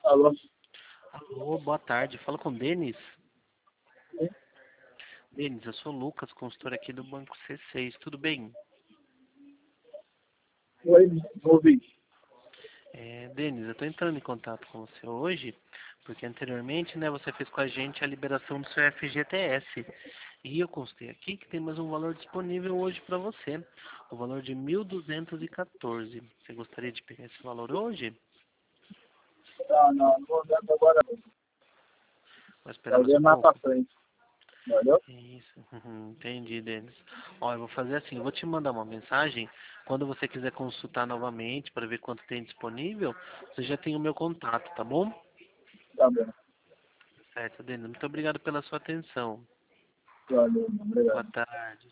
Alô? Alô, boa tarde. Fala com o Denis. Sim? Denis, eu sou o Lucas, consultor aqui do Banco C6. Tudo bem? Oi, ouvi. Denis, eu estou entrando em contato com você hoje, porque anteriormente, né, você fez com a gente a liberação do seu FGTS. E eu constatei aqui que tem mais um valor disponível hoje para você. O valor de 1.214. Você gostaria de pegar esse valor hoje? Não vou dando agora. Vou esperar Vai mais ver um mais pra pouco. frente. Valeu? Isso, entendi, Denis. Ó, eu vou fazer assim, eu vou te mandar uma mensagem. Quando você quiser consultar novamente para ver quanto tem disponível, você já tem o meu contato, tá bom? Tá bom. Certo, Denis. Muito obrigado pela sua atenção. Valeu, Boa obrigado. tarde.